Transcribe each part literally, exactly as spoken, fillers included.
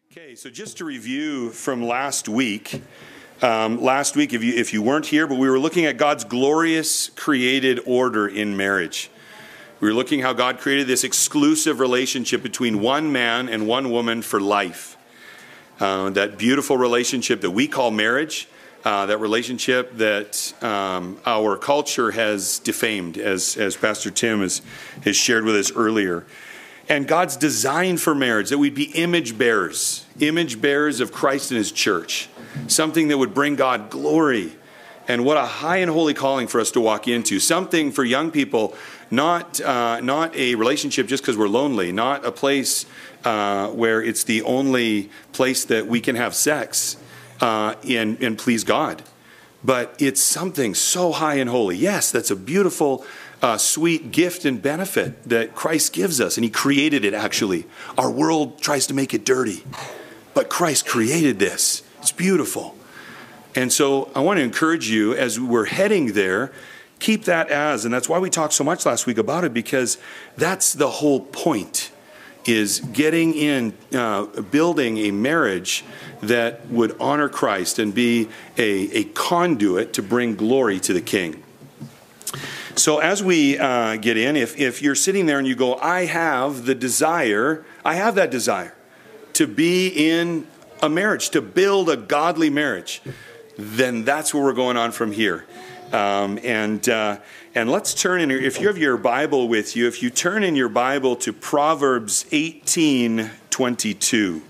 Okay, so just to review from last week, um, last week, if you if you weren't here, but we were looking at God's glorious created order in marriage. We were looking how God created this exclusive relationship between one man and one woman for life. Uh, that beautiful relationship that we call marriage, uh, that relationship that um, our culture has defamed, as as Pastor Tim has, has shared with us earlier. And God's design for marriage, that we'd be image bearers, image bearers of Christ and his church, something that would bring God glory. And what a high and holy calling for us to walk into. Something for young people, not uh, not a relationship just because we're lonely, not a place uh, where it's the only place that we can have sex uh, and, and please God. But it's something so high and holy. Yes, that's a beautiful Uh, sweet gift and benefit that Christ gives us, and he created it actually. Our world tries to make it dirty, but Christ created this. It's beautiful. And so I want to encourage you, as we're heading there, keep that as, and that's why we talked so much last week about it, because that's the whole point, is getting in, uh, building a marriage that would honor Christ and be a, a conduit to bring glory to the King. So as we uh, get in, if, if you're sitting there and you go, I have the desire, I have that desire to be in a marriage, to build a godly marriage, then that's where we're going on from here. Um, and uh, and let's turn in, if you have your Bible with you, if you turn in your Bible to Proverbs eighteen twenty-two.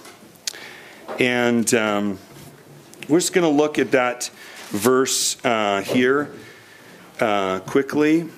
And um, we're just going to look at that verse uh, here. Uh, quickly.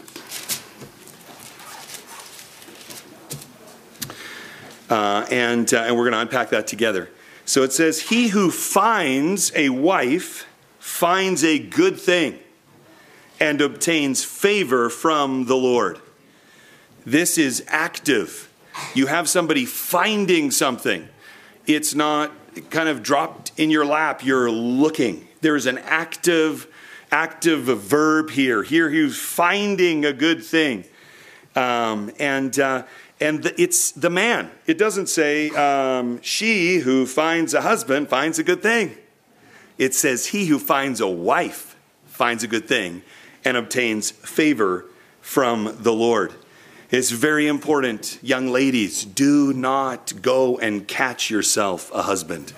Uh, and, uh, and we're going to unpack that together. So it says, he who finds a wife finds a good thing and obtains favor from the Lord. This is active. You have somebody finding something. It's not kind of dropped in your lap. You're looking. There is an active Active verb here. Here he's finding a good thing. Um, and uh, and the, it's the man. It doesn't say um, she who finds a husband finds a good thing. It says he who finds a wife finds a good thing and obtains favor from the Lord. It's very important, young ladies, do not go and catch yourself a husband.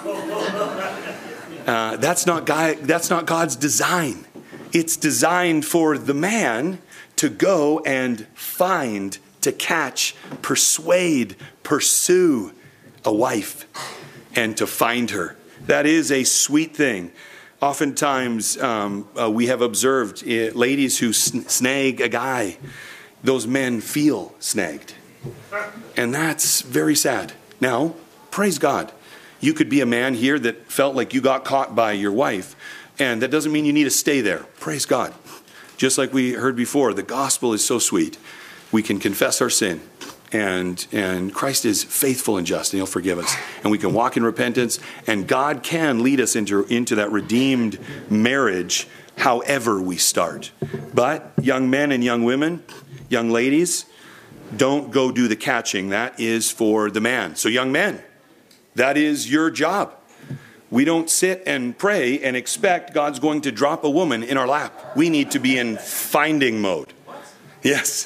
Uh, that's not God, that's not God's design. It's designed for the man to go and find, to catch, persuade, pursue a wife, and to find her. That is a sweet thing. Oftentimes, um, uh, we have observed uh, ladies who sn- snag a guy. Those men feel snagged. And that's very sad. Now, praise God. You could be a man here that felt like you got caught by your wife, and that doesn't mean you need to stay there. Praise God. Just like we heard before, the gospel is so sweet. We can confess our sin, and and Christ is faithful and just, and he'll forgive us. And we can walk in repentance, and God can lead us into, into that redeemed marriage however we start. But young men and young women, young ladies, don't go do the catching. That is for the man. So young men, that is your job. We don't sit and pray and expect God's going to drop a woman in our lap. We need to be in finding mode. Yes.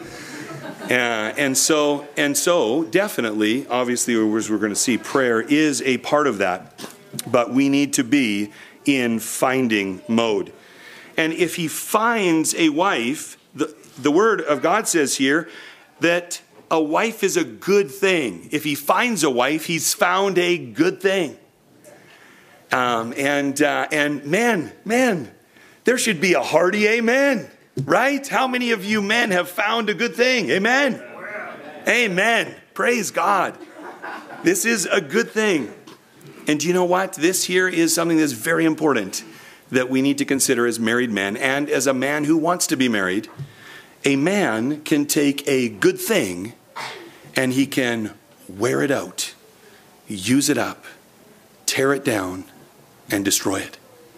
Uh, and so, and so, definitely, obviously, as we're going to see, prayer is a part of that. But we need to be in finding mode. And if he finds a wife, the, the word of God says here that a wife is a good thing. If he finds a wife, he's found a good thing. Um, and uh, and man, man, there should be a hearty amen, right? How many of you men have found a good thing? Amen. Amen. Praise God. This is a good thing. And do you know what? This here is something that's very important that we need to consider as married men and as a man who wants to be married. A man can take a good thing and he can wear it out, use it up, tear it down, and destroy it.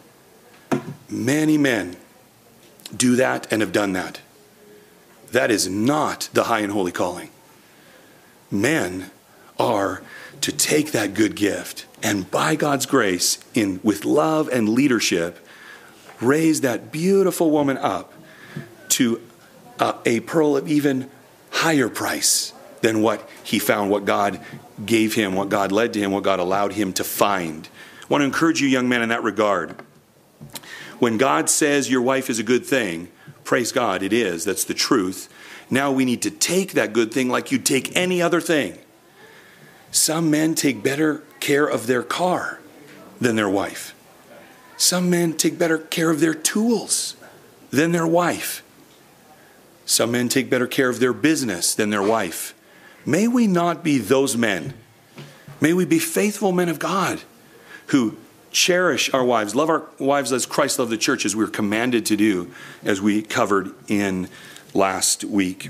Many men do that and have done that. That is not the high and holy calling. Men are to take that good gift and by God's grace, in with love and leadership, raise that beautiful woman up to uh, a pearl of even higher price than what he found, what God gave him, what God led to him, what God allowed him to find. I want to encourage you, young men, in that regard. When God says your wife is a good thing, praise God, it is. That's the truth. Now we need to take that good thing like you'd take any other thing. Some men take better care of their car than their wife. Some men take better care of their tools than their wife. Some men take better care of their business than their wife. May we not be those men. May we be faithful men of God who cherish our wives, love our wives as Christ loved the church, as we were commanded to do, as we covered in last week.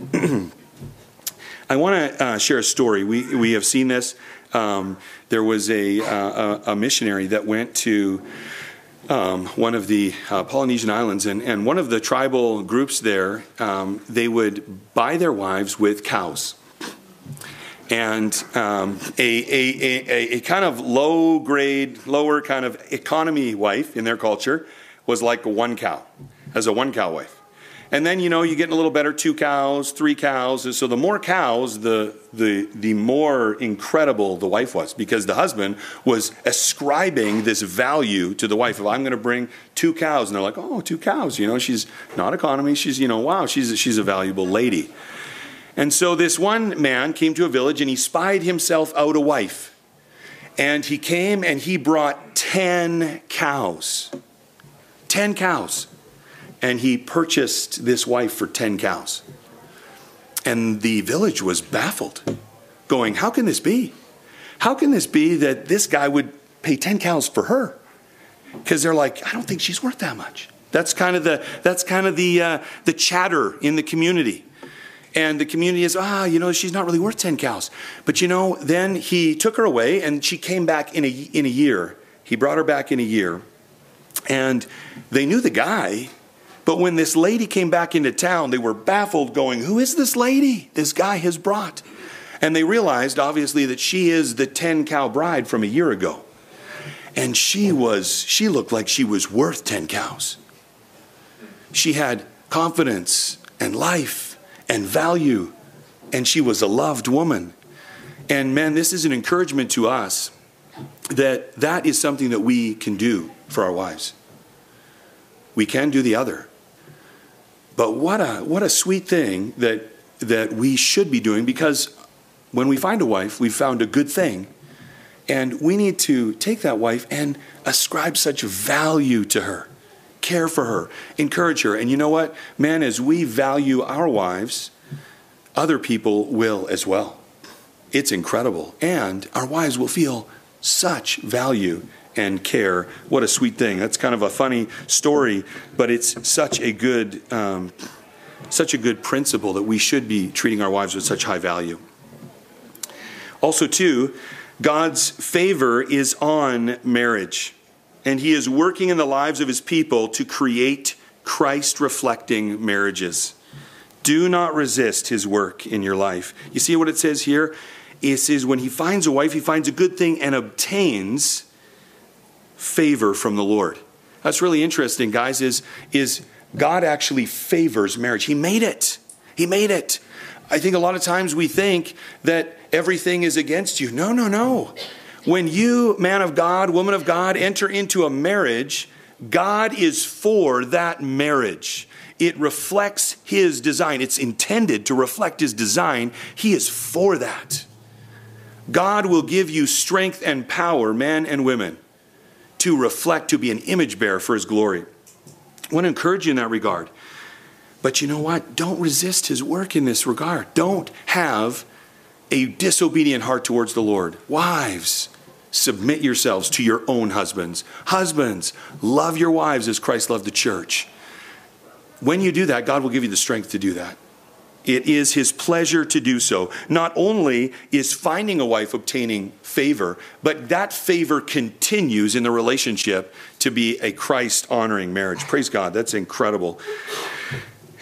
I want to uh, share a story. We we have seen this. Um, there was a, uh, a missionary that went to um, one of the uh, Polynesian islands, and, and one of the tribal groups there, um, they would buy their wives with cows. And um, a, a, a, a kind of low-grade, lower kind of economy wife in their culture was like a one cow, as a one cow wife. And then, you know, you get a little better, two cows, three cows. And so the more cows, the, the, the more incredible the wife was, because the husband was ascribing this value to the wife. If I'm going to bring two cows, and they're like, oh, two cows, you know, she's not economy. She's, you know, wow, she's, she's a valuable lady. And so this one man came to a village and he spied himself out a wife. And he came and he brought ten cows. Ten cows. And he purchased this wife for ten cows. And the village was baffled, going, how can this be? How can this be that this guy would pay ten cows for her? Because they're like, I don't think she's worth that much. That's kind of the, that's kind of the, uh, the chatter in the community. And the community is, ah, you know, she's not really worth ten cows. But, you know, then he took her away and she came back in a, in a year. He brought her back in a year. And they knew the guy. But when this lady came back into town, they were baffled, going, who is this lady this guy has brought? And they realized, obviously, that she is the ten-cow bride from a year ago. And she was, she looked like she was worth ten cows. She had confidence and life and value, and she was a loved woman. And man, this is an encouragement to us that that is something that we can do for our wives. We can do the other. But what a what a sweet thing that that we should be doing, because when we find a wife, we've found a good thing, and we need to take that wife and ascribe such value to her. Care for her, encourage her. And you know what, man, as we value our wives, other people will as well. It's incredible. And our wives will feel such value and care. What a sweet thing. That's kind of a funny story, but it's such a good, um, such a good principle that we should be treating our wives with such high value. Also, too, God's favor is on marriage. And he is working in the lives of his people to create Christ-reflecting marriages. Do not resist his work in your life. You see what it says here? It says when he finds a wife, he finds a good thing and obtains favor from the Lord. That's really interesting, guys, is, is God actually favors marriage. He made it. He made it. I think a lot of times we think that everything is against you. No, no, no. When you, man of God, woman of God, enter into a marriage, God is for that marriage. It reflects his design. It's intended to reflect his design. He is for that. God will give you strength and power, men and women, to reflect, to be an image bearer for his glory. I want to encourage you in that regard. But you know what? Don't resist his work in this regard. Don't have a disobedient heart towards the Lord. Wives, submit yourselves to your own husbands. Husbands, love your wives as Christ loved the church. When you do that, God will give you the strength to do that. It is his pleasure to do so. Not only is finding a wife obtaining favor, but that favor continues in the relationship to be a Christ-honoring marriage. Praise God. That's incredible.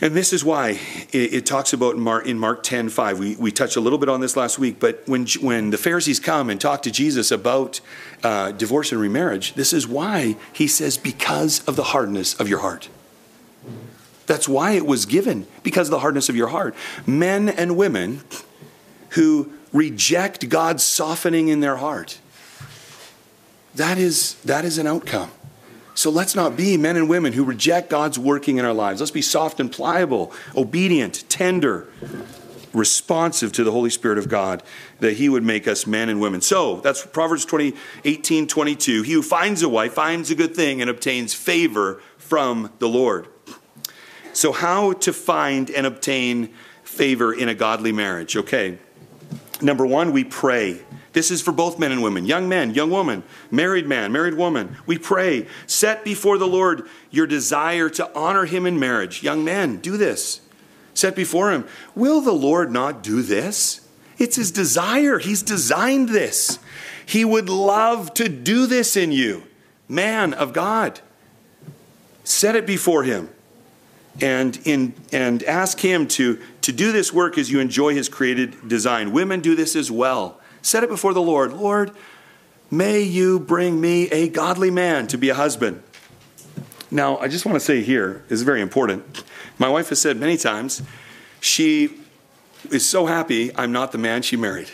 And this is why it, it talks about in Mark, in Mark ten five. We, we touched a little bit on this last week, but when, when the Pharisees come and talk to Jesus about uh, divorce and remarriage, this is why he says, because of the hardness of your heart. That's why it was given, because of the hardness of your heart. Men and women who reject God's softening in their heart, that is, that is an outcome. So let's not be men and women who reject God's working in our lives. Let's be soft and pliable, obedient, tender, responsive to the Holy Spirit of God, that he would make us men and women. So that's Proverbs twenty, eighteen, twenty-two. He who finds a wife finds a good thing and obtains favor from the Lord. So how to find and obtain favor in a godly marriage? Okay. Number one, we pray. This is for both men and women, young men, young woman, married man, married woman. We pray. Set before the Lord your desire to honor him in marriage. Young men, do this. Set before him. Will the Lord not do this? It's his desire. He's designed this. He would love to do this in you, man of God. Set it before him. And in and ask him to, to do this work as you enjoy his created design. Women, do this as well. Set it before the Lord. Lord, may you bring me a godly man to be a husband. Now, I just want to say here, this is very important. My wife has said many times, she is so happy I'm not the man she married.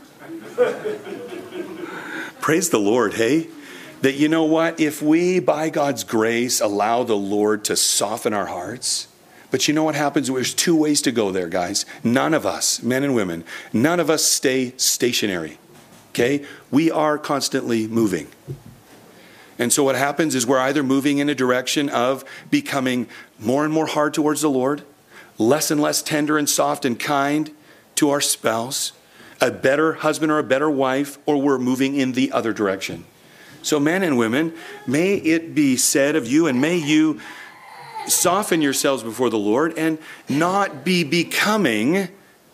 Praise the Lord, hey? That you know what? If we, by God's grace, allow the Lord to soften our hearts, but you know what happens? There's two ways to go there, guys. None of us, men and women, none of us stay stationary, okay? We are constantly moving. And so what happens is we're either moving in a direction of becoming more and more hard towards the Lord, less and less tender and soft and kind to our spouse, a better husband or a better wife, or we're moving in the other direction. So men and women, may it be said of you, and may you soften yourselves before the Lord and not be becoming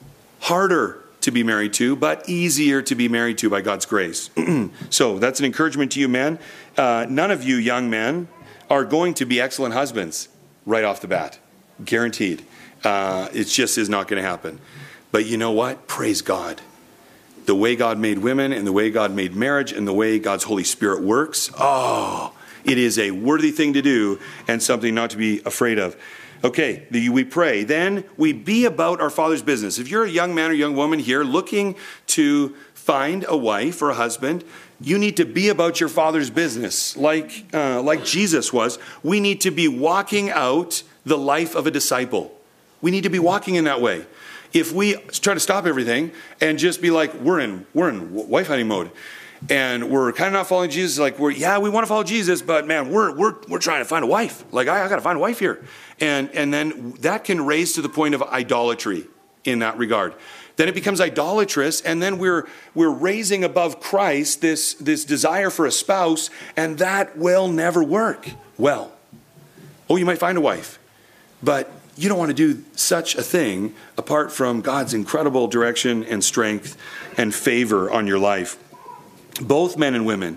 harder to be married to, but easier to be married to by God's grace. So that's an encouragement to you, men. Uh, none of you young men are going to be excellent husbands right off the bat. Guaranteed. Uh, it just is not going to happen. But you know what? Praise God. The way God made women and the way God made marriage and the way God's Holy Spirit works, oh, it is a worthy thing to do and something not to be afraid of. Okay, we pray. Then we be about our Father's business. If you're a young man or young woman here looking to find a wife or a husband, you need to be about your Father's business like, uh, like Jesus was. We need to be walking out the life of a disciple. We need to be walking in that way. If we try to stop everything and just be like, we're in we're in wife hunting mode, and we're kind of not following Jesus, like we're yeah we want to follow Jesus, but man, we're we're we're trying to find a wife. Like I, I got to find a wife here, and and then that can raise to the point of idolatry in that regard. Then it becomes idolatrous, and then we're we're raising above Christ this this desire for a spouse, and that will never work well. Oh, you might find a wife, but you don't want to do such a thing apart from God's incredible direction and strength and favor on your life. Both men and women,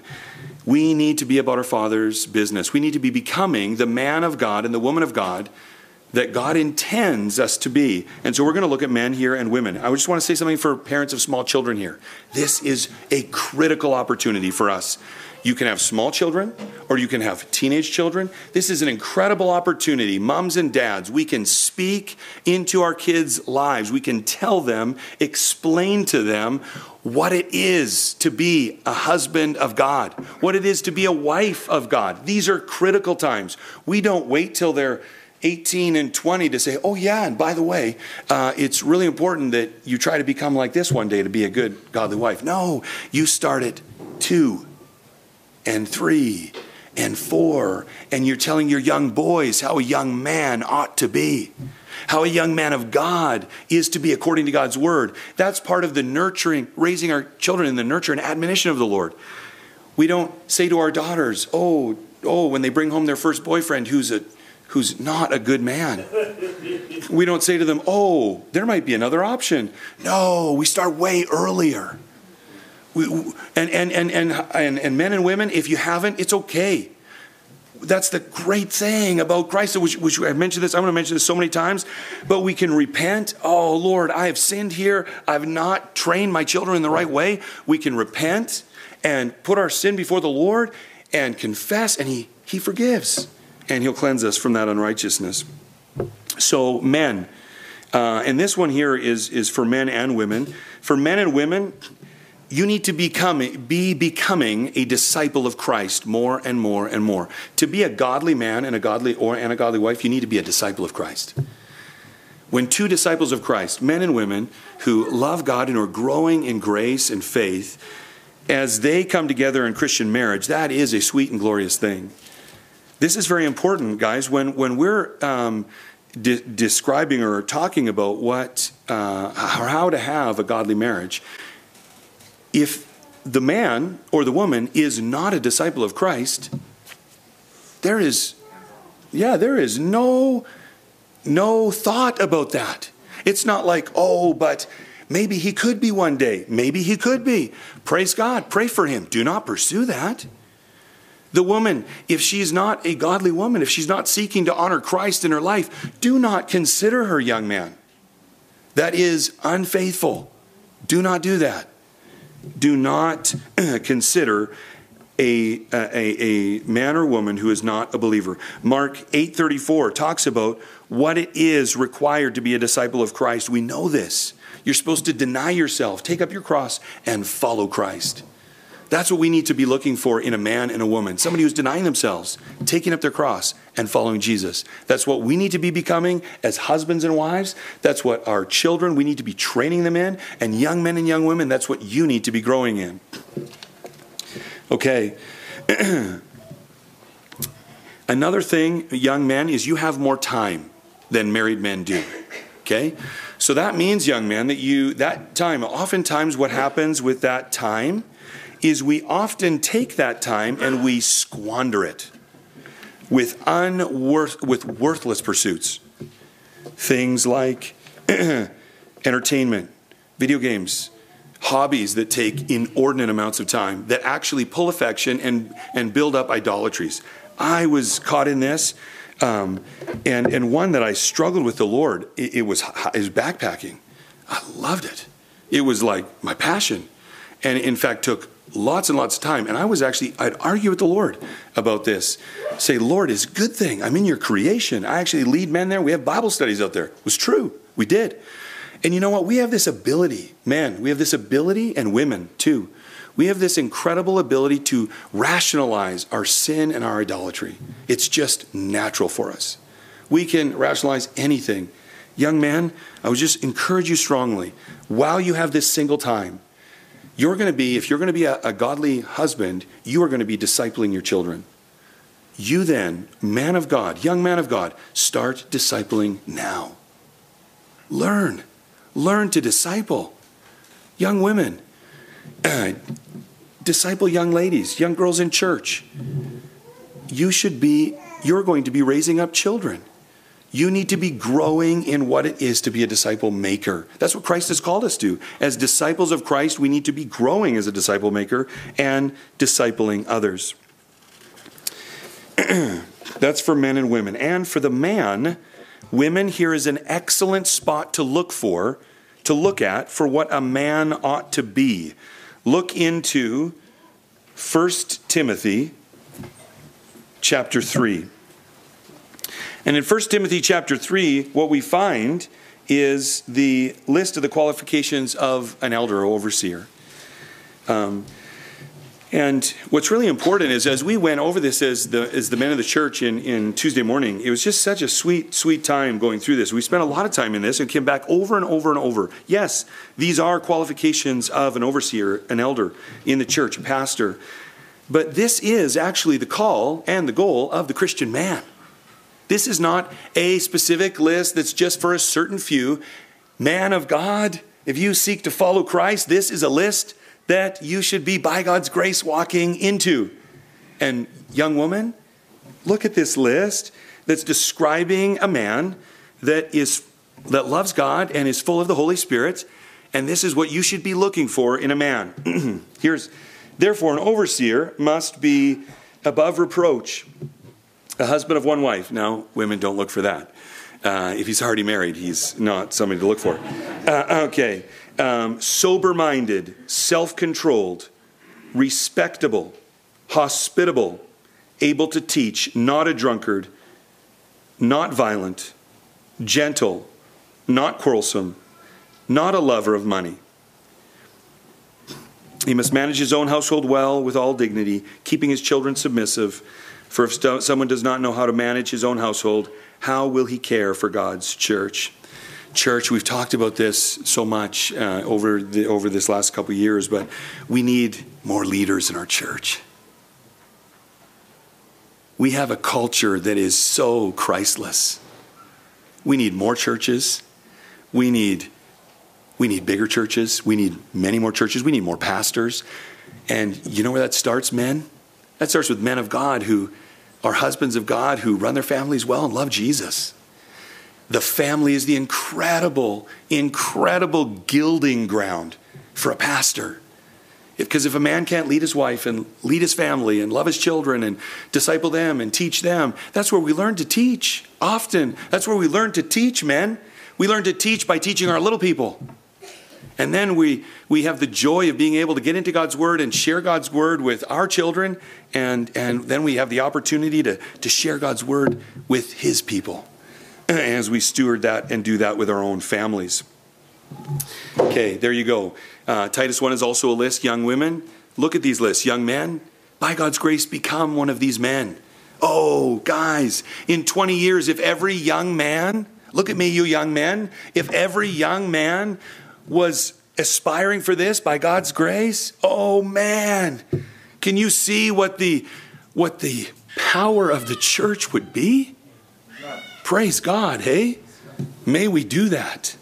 we need to be about our Father's business. We need to be becoming the man of God and the woman of God that God intends us to be. And so we're going to look at men here and women. I just want to say something for parents of small children here. This is a critical opportunity for us. You can have small children or you can have teenage children. This is an incredible opportunity. Moms and dads, we can speak into our kids' lives. We can tell them, explain to them what it is to be a husband of God, what it is to be a wife of God. These are critical times. We don't wait till they're eighteen and twenty to say, oh yeah, and by the way, uh, it's really important that you try to become like this one day to be a good godly wife. No, you start at two and three and four, and you're telling your young boys how a young man ought to be, how a young man of God is to be according to God's word. That's part of the nurturing, raising our children in the nurture and admonition of the Lord. We don't say to our daughters, oh, oh, when they bring home their first boyfriend who's a who's not a good man. We don't say to them, oh, there might be another option. No, we start way earlier. We, and, and, and, and, and, and men and women, if you haven't, it's okay. That's the great thing about Christ, which, which I mentioned this, I'm going to mention this so many times, but we can repent. Oh, Lord, I have sinned here. I've not trained my children in the right way. We can repent and put our sin before the Lord and confess, and he, he forgives, and he'll cleanse us from that unrighteousness. So men, uh, and this one here is, is for men and women. For men and women, you need to become, be becoming a disciple of Christ more and more and more. To be a godly man and a godly or and a godly wife, you need to be a disciple of Christ. When two disciples of Christ, men and women who love God and are growing in grace and faith, as they come together in Christian marriage, that is a sweet and glorious thing. This is very important, guys. When when we're um, de- describing or talking about what uh, or how to have a godly marriage, if the man or the woman is not a disciple of Christ, there is, yeah, there is no, no thought about that. It's not like, oh, but maybe he could be one day. Maybe he could be. Praise God. Pray for him. Do not pursue that. The woman, if she's not a godly woman, if she's not seeking to honor Christ in her life, do not consider her, young man. That is unfaithful. Do not do that. Do not consider a, a, a man or woman who is not a believer. Mark eight thirty-four talks about what it is required to be a disciple of Christ. We know this. You're supposed to deny yourself, take up your cross, and follow Christ. That's what we need to be looking for in a man and a woman. Somebody who's denying themselves, taking up their cross, and following Jesus. That's what we need to be becoming as husbands and wives. That's what our children, we need to be training them in. And young men and young women, that's what you need to be growing in. Okay. Another thing, young men, is you have more time than married men do. Okay? So that means, young man, that you, that time, oftentimes what happens with that time is we often take that time and we squander it with unworth with worthless pursuits. Things like entertainment, video games, hobbies that take inordinate amounts of time, that actually pull affection and, and build up idolatries. I was caught in this, um, and, and one that I struggled with the Lord, it, it was, it was backpacking. I loved it. It was like my passion, and in fact took lots and lots of time. And I was actually, I'd argue with the Lord about this. Say, Lord, it's a good thing. I'm in your creation. I actually lead men there. We have Bible studies out there. It was true. We did. And you know what? We have this ability, man, we have this ability, and women too. We have this incredible ability to rationalize our sin and our idolatry. It's just natural for us. We can rationalize anything. Young man, I would just encourage you strongly, while you have this single time, You're going to be, if you're going to be a, a godly husband, you are going to be discipling your children. You then, man of God, young man of God, start discipling now. Learn. Learn to disciple. Young women, uh, disciple young ladies, young girls in church. You should be, you're going to be raising up children. You need to be growing in what it is to be a disciple maker. That's what Christ has called us to. As disciples of Christ, we need to be growing as a disciple maker and discipling others. That's for men and women. And for the man, women, here is an excellent spot to look for, to look at for what a man ought to be. Look into First Timothy chapter three. And in First Timothy chapter three, what we find is the list of the qualifications of an elder or overseer. Um, and what's really important is, as we went over this as the as the men of the church in, in Tuesday morning, it was just such a sweet, sweet time going through this. We spent a lot of time in this and came back over and over and over. Yes, these are qualifications of an overseer, an elder in the church, a pastor. But this is actually the call and the goal of the Christian man. This is not a specific list that's just for a certain few. Man of God, if you seek to follow Christ, this is a list that you should be, by God's grace, walking into. And young woman, look at this list that's describing a man that is that loves God and is full of the Holy Spirit. And this is what you should be looking for in a man. Here's, therefore, an overseer must be above reproach, A husband of one wife. Now, women, don't look for that. Uh, if he's already married, he's not somebody to look for. Uh, okay. Um, sober-minded, self-controlled, respectable, hospitable, able to teach, not a drunkard, not violent, gentle, not quarrelsome, not a lover of money. He must manage his own household well with all dignity, keeping his children submissive. For if st- someone does not know how to manage his own household, how will he care for God's church? Church, we've talked about this so much uh, over the, over this last couple of years, but we need more leaders in our church. We have a culture that is so Christless. We need more churches. We need we need bigger churches. We need many more churches. We need more pastors. And you know where that starts, men? That starts with men of God who are husbands of God who run their families well and love Jesus. The family is the incredible, incredible gilding ground for a pastor. Because if, if a man can't lead his wife and lead his family and love his children and disciple them and teach them, that's where we learn to teach. Often, that's where we learn to teach, men. We learn to teach by teaching our little people. And then we, we have the joy of being able to get into God's Word and share God's Word with our children. And, and then we have the opportunity to, to share God's Word with His people as we steward that and do that with our own families. Okay, there you go. Uh, Titus one is also a list. Young women, look at these lists. Young men, by God's grace, become one of these men. Oh, guys, in twenty years, if every young man, look at me, you young men, if every young man was aspiring for this by God's grace, oh man, can you see what the what the power of the church would be? Praise God, hey? May we do that.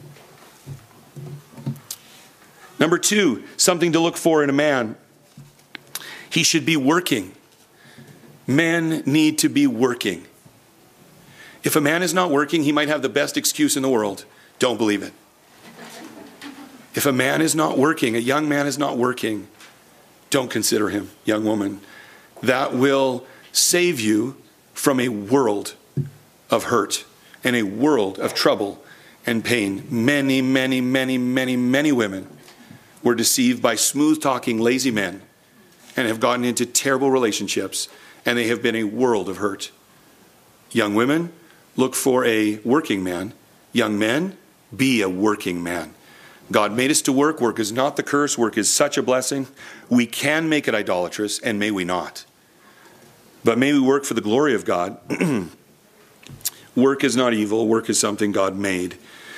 Number two, something to look for in a man. He should be working. Men need to be working. If a man is not working, he might have the best excuse in the world. Don't believe it. If a man is not working, a young man is not working, don't consider him, young woman. That will save you from a world of hurt and a world of trouble and pain. Many, many, many, many, many women were deceived by smooth-talking, lazy men and have gotten into terrible relationships, and they have been a world of hurt. Young women, look for a working man. Young men, be a working man. God made us to work. Work is not the curse. Work is such a blessing. We can make it idolatrous, and may we not. But may we work for the glory of God. Work is not evil. Work is something God made.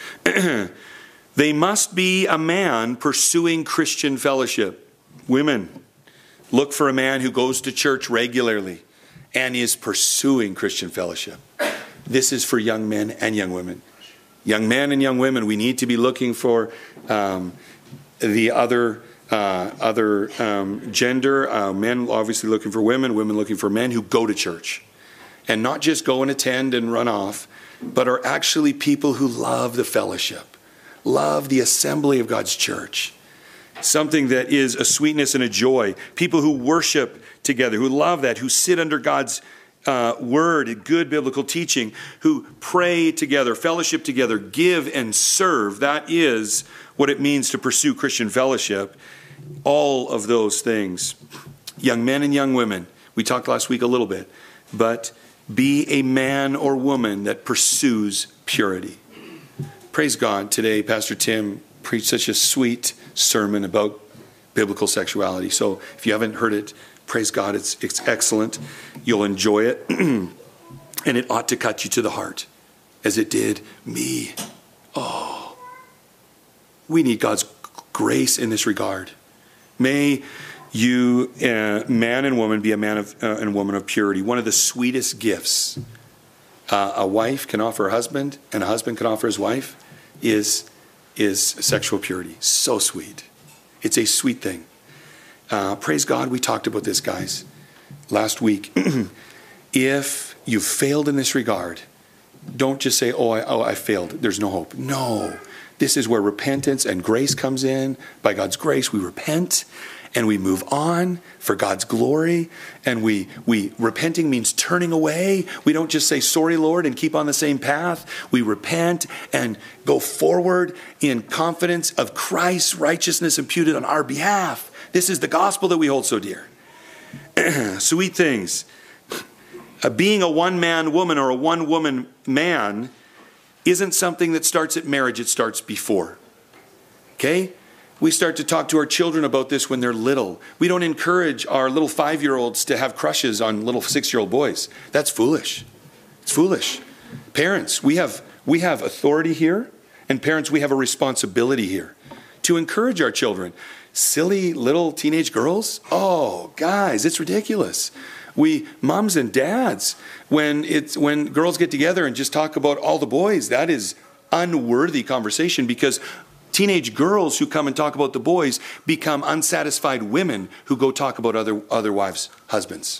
They must be a man pursuing Christian fellowship. Women, look for a man who goes to church regularly and is pursuing Christian fellowship. This is for young men and young women. Young men and young women, we need to be looking for um, the other uh, other um, gender. Uh, men obviously looking for women, women looking for men who go to church. And not just go and attend and run off, but are actually people who love the fellowship, love the assembly of God's church. Something that is a sweetness and a joy. People who worship together, who love that, who sit under God's uh, word, good biblical teaching, who pray together, fellowship together, give and serve. That is what it means to pursue Christian fellowship. All of those things. Young men and young women, we talked last week a little bit, but be a man or woman that pursues purity. Praise God. Today, Pastor Tim preached such a sweet sermon about biblical sexuality. So if you haven't heard it, praise God. It's, it's excellent. You'll enjoy it. And it ought to cut you to the heart, as it did me. Oh, we need God's grace in this regard. May you, uh, man and woman, be a man of, uh, and woman of purity. One of the sweetest gifts uh, a wife can offer her husband and a husband can offer his wife is, is sexual purity. So sweet. It's a sweet thing. Uh, praise God, we talked about this, guys, last week. If you failed in this regard, don't just say, oh I, oh, I failed. There's no hope. No. This is where repentance and grace comes in. By God's grace, we repent. and we move on for God's glory. And we, we repenting means turning away. We don't just say, sorry, Lord, and keep on the same path. We repent and go forward in confidence of Christ's righteousness imputed on our behalf. This is the gospel that we hold so dear. Sweet things. Uh, being a one-man woman or a one-woman man isn't something that starts at marriage. It starts before. Okay? We start to talk to our children about this when they're little. We don't encourage our little five-year-olds to have crushes on little six-year-old boys. That's foolish. It's foolish. Parents, we have we have authority here, and parents, we have a responsibility here to encourage our children. Silly little teenage girls? Oh, guys, it's ridiculous. We, moms and dads, when it's when girls get together and just talk about all the boys, that is unworthy conversation, because teenage girls who come and talk about the boys become unsatisfied women who go talk about other, other wives' husbands.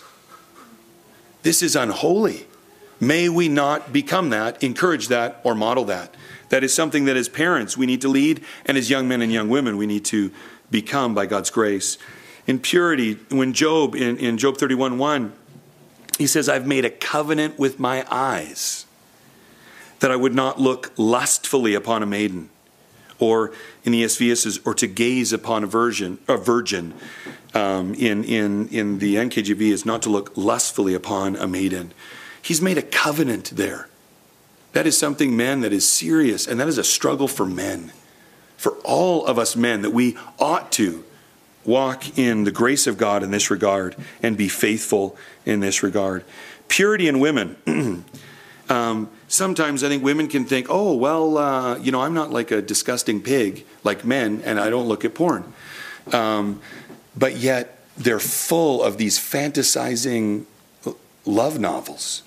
This is unholy. May we not become that, encourage that, or model that. That is something that as parents we need to lead, and as young men and young women we need to become by God's grace. In purity, when Job, in, in Job thirty-one one, he says, I've made a covenant with my eyes that I would not look lustfully upon a maiden. Or in the E S V it says, or to gaze upon a virgin. A virgin. Um, in, in, in the N K J V is not to look lustfully upon a maiden. He's made a covenant there. That is something, men, that is serious. And that is a struggle for men. For all of us men, that we ought to walk in the grace of God in this regard and be faithful in this regard. Purity in women. um, sometimes I think women can think, oh, well, uh, you know, I'm not like a disgusting pig like men, and I don't look at porn. Um, but yet they're full of these fantasizing love novels.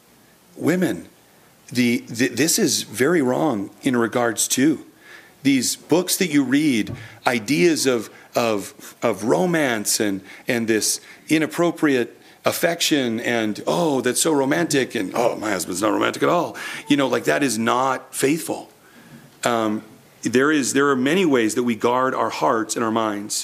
Women, the, the this is very wrong in regards to these books that you read, ideas of of of romance and and this inappropriate affection, and oh, that's so romantic, and oh, my husband's not romantic at all. You know, like that is not faithful. Um, there is there are many ways that we guard our hearts and our minds.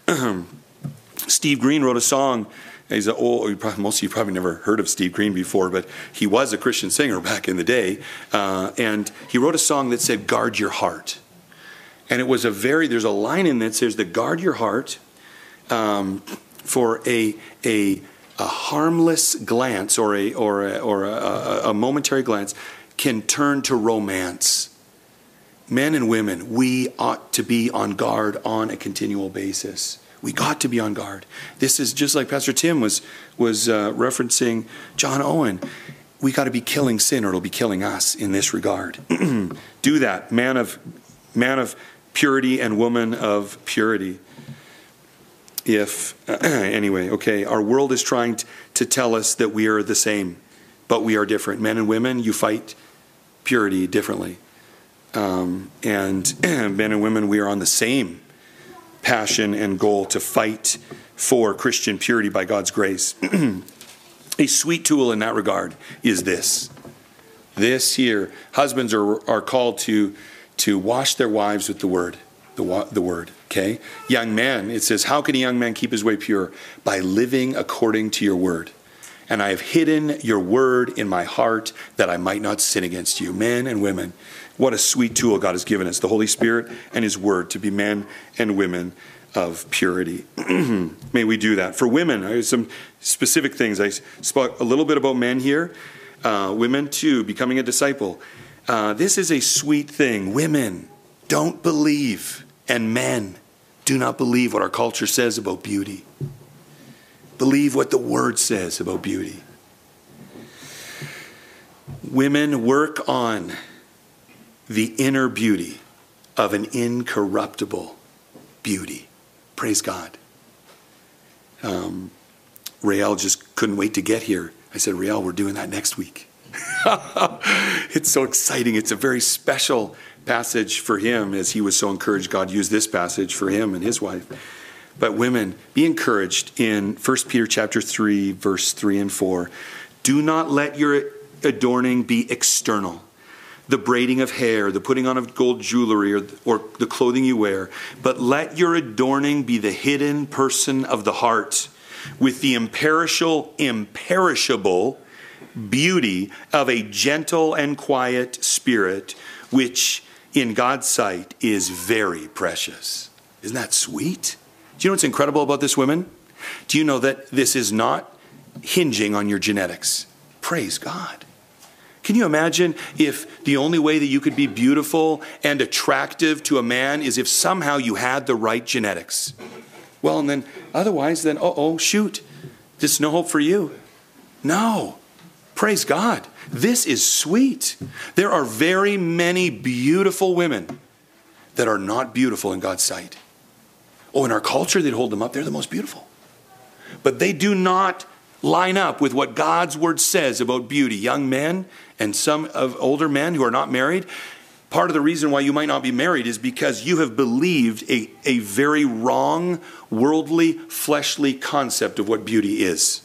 Steve Green wrote a song. He's a old, most of you probably never heard of Steve Green before, but he was a Christian singer back in the day, uh, and he wrote a song that said, "Guard your heart." And it was a very, there's a line in that says that guard your heart um, for a, a a harmless glance or a or a, or a, a momentary glance can turn to romance. Men and women, we ought to be on guard on a continual basis. We got to be on guard. This is just like Pastor Tim was was uh, referencing John Owen. We got to be killing sin, or it'll be killing us in this regard. Do that, man of man of purity and woman of purity. If uh, anyway, okay, our world is trying t- to tell us that we are the same, but we are different. Men and women, you fight purity differently, um, and men and women, we are on the same passion and goal to fight for Christian purity by God's grace. A sweet tool in that regard is this. This here, husbands are are called to to wash their wives with the word, the wa- the word. Okay, young man, it says, how can a young man keep his way pure? By living according to your word. And I have hidden your word in my heart that I might not sin against you. Men and women, what a sweet tool God has given us, the Holy Spirit and his word, to be men and women of purity. May we do that. For women, I have some specific things. I spoke a little bit about men here. Uh, women too, becoming a disciple. Uh, this is a sweet thing. Women, don't believe, and men, do not believe what our culture says about beauty. Believe what the word says about beauty. Women, work on the inner beauty of an incorruptible beauty. Praise God. Um, Rael just couldn't wait to get here. I said, Rael, we're doing that next week. It's so exciting. It's a very special passage for him, as he was so encouraged. God used this passage for him and his wife. But women, be encouraged in First Peter chapter three, verse three and four. Do not let your adorning be external, the braiding of hair, the putting on of gold jewelry, or, or the clothing you wear, but let your adorning be the hidden person of the heart, with the imperishable, imperishable beauty of a gentle and quiet spirit, which in God's sight is very precious. Isn't that sweet? Do you know what's incredible about this, women? Do you know that this is not hinging on your genetics? Praise God. Can you imagine if the only way that you could be beautiful and attractive to a man is if somehow you had the right genetics? Well, and then otherwise, then, uh-oh, shoot, there's no hope for you. No. Praise God. This is sweet. There are very many beautiful women that are not beautiful in God's sight. Oh, in our culture, they'd hold them up. They're the most beautiful. But they do not line up with what God's word says about beauty. Young men and some of older men who are not married, part of the reason why you might not be married is because you have believed a, a very wrong, worldly, fleshly concept of what beauty is.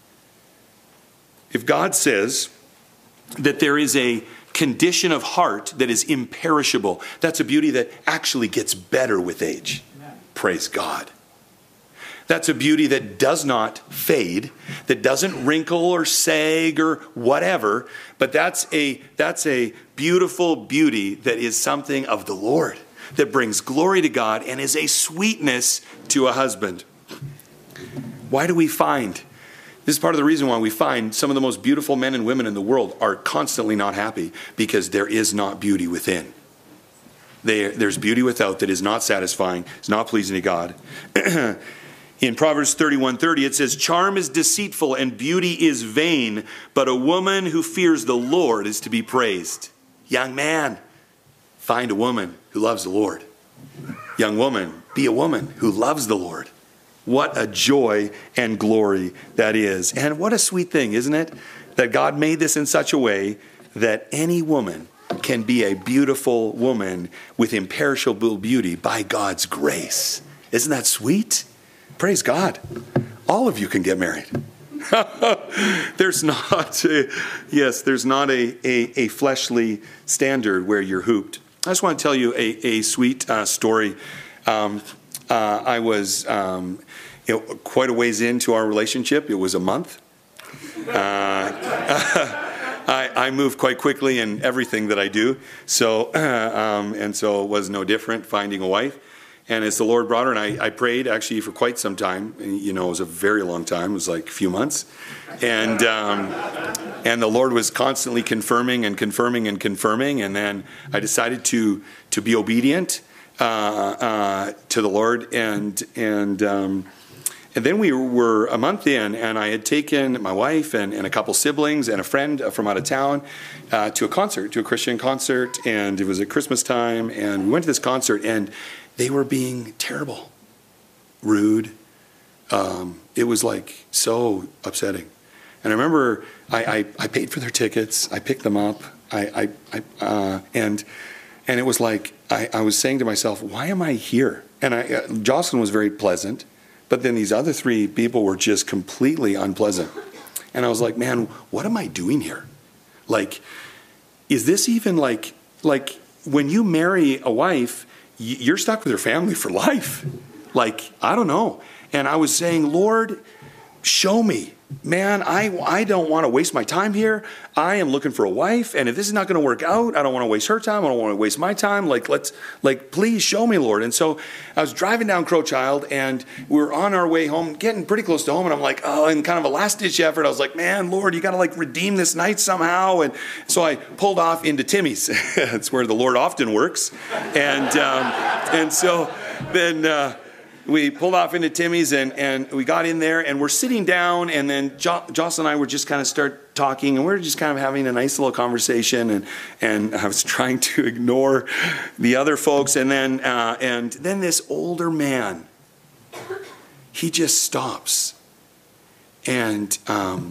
If God says that there is a condition of heart that is imperishable, that's a beauty that actually gets better with age. Amen. Praise God. That's a beauty that does not fade, that doesn't wrinkle or sag or whatever, but that's a that's a beautiful beauty that is something of the Lord, that brings glory to God and is a sweetness to a husband. Why do we find, this is part of the reason why we find some of the most beautiful men and women in the world are constantly not happy, because there is not beauty within. There, there's beauty without that is not satisfying, is not pleasing to God. In Proverbs thirty-one thirty, it says, charm is deceitful and beauty is vain, but a woman who fears the Lord is to be praised. Young man, find a woman who loves the Lord. Young woman, be a woman who loves the Lord. What a joy and glory that is. And what a sweet thing, isn't it? That God made this in such a way that any woman can be a beautiful woman with imperishable beauty by God's grace. Isn't that sweet? Praise God. All of you can get married. There's not, a, yes, there's not a, a, a fleshly standard where you're hooped. I just want to tell you a, a sweet uh, story. Um, uh, I was um, you know, quite a ways into our relationship. It was a month. Uh, I, I move quite quickly in everything that I do. So, um, and so it was no different finding a wife. And as the Lord brought her, and I, I prayed actually for quite some time. And, you know, it was a very long time. It was like a few months. And um, and the Lord was constantly confirming and confirming and confirming. And then I decided to to be obedient uh, uh, to the Lord. And and um, and then we were a month in, and I had taken my wife and, and a couple siblings and a friend from out of town uh, to a concert, to a Christian concert. And it was at Christmas time. And we went to this concert, and they were being terrible, rude. Um, it was like so upsetting. And I remember I, I, I paid for their tickets. I picked them up. I, I, I uh, and and it was like I, I was saying to myself, why am I here? And I, uh, Jocelyn was very pleasant, but then these other three people were just completely unpleasant. And I was like, man, what am I doing here? Like, is this even like like when you marry a wife, you're stuck with your family for life. Like, I don't know. And I was saying, Lord, show me. Man, I, I don't want to waste my time here. I am looking for a wife. And if this is not going to work out, I don't want to waste her time. I don't want to waste my time. Like, let's, like, please show me, Lord. And so I was driving down Crowchild, and we were on our way home, getting pretty close to home. And I'm like, oh, in kind of a last-ditch effort, I was like, man, Lord, you got to, like, redeem this night somehow. And so I pulled off into Timmy's. That's where the Lord often works. And, um, and so then... Uh, We pulled off into Timmy's, and, and we got in there, and we're sitting down, and then jo- Jocelyn and I were just kind of start talking, and we were just kind of having a nice little conversation, and, and I was trying to ignore the other folks, and then uh, and then this older man, he just stops, and um,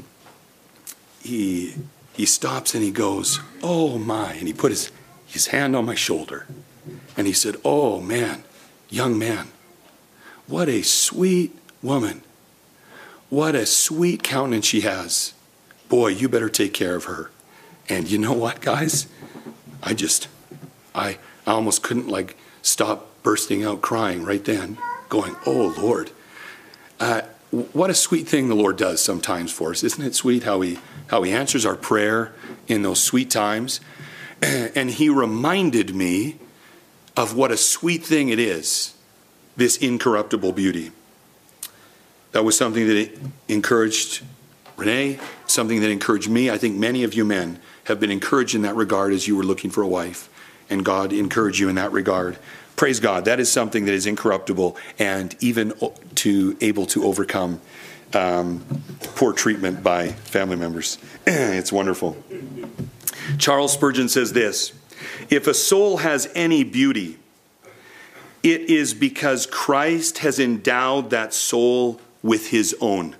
he he stops and he goes, oh my, and he put his his hand on my shoulder, and he said, oh man, young man. What a sweet woman. What a sweet countenance she has. Boy, you better take care of her. And you know what, guys? I just, I, I almost couldn't like stop bursting out crying right then, going, oh, Lord. Uh, what a sweet thing the Lord does sometimes for us. Isn't it sweet how he, how he answers our prayer in those sweet times? And he reminded me of what a sweet thing it is, this incorruptible beauty. That was something that encouraged Renee, something that encouraged me. I think many of you men have been encouraged in that regard as you were looking for a wife, and God encouraged you in that regard. Praise God. That is something that is incorruptible and even to able to overcome um, poor treatment by family members. It's wonderful. Charles Spurgeon says this: if a soul has any beauty, it is because Christ has endowed that soul with his own.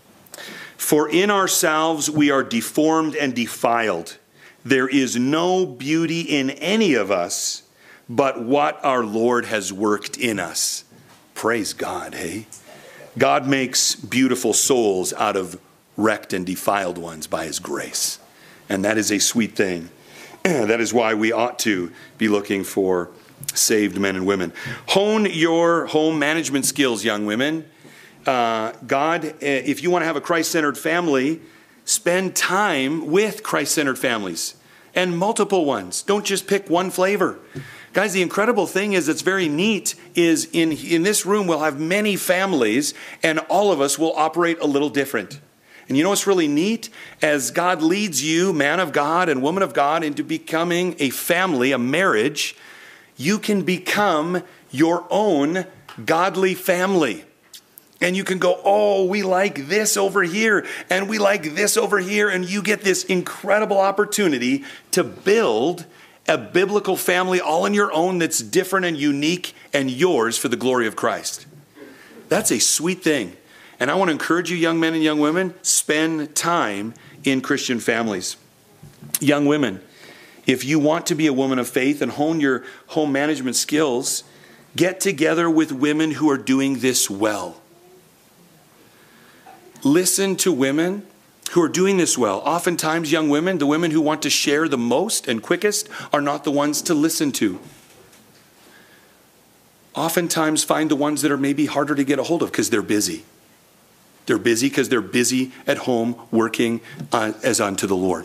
For in ourselves we are deformed and defiled. There is no beauty in any of us but what our Lord has worked in us. Praise God, hey? God makes beautiful souls out of wrecked and defiled ones by his grace. And that is a sweet thing. That is why we ought to be looking for saved men and women. Hone your home management skills, young women. Uh, God, if you want to have a Christ-centered family, spend time with Christ-centered families and multiple ones. Don't just pick one flavor. Guys, the incredible thing is, it's very neat, is in, in this room we'll have many families and all of us will operate a little different. And you know what's really neat? As God leads you, man of God and woman of God, into becoming a family, a marriage, you can become your own godly family. And you can go, oh, we like this over here, and we like this over here, and you get this incredible opportunity to build a biblical family all on your own that's different and unique and yours for the glory of Christ. That's a sweet thing. And I want to encourage you, young men and young women, spend time in Christian families. Young women, if you want to be a woman of faith and hone your home management skills, get together with women who are doing this well. Listen to women who are doing this well. Oftentimes, young women, the women who want to share the most and quickest, are not the ones to listen to. Oftentimes, find the ones that are maybe harder to get a hold of because they're busy. They're busy because they're busy at home working uh, as unto the Lord.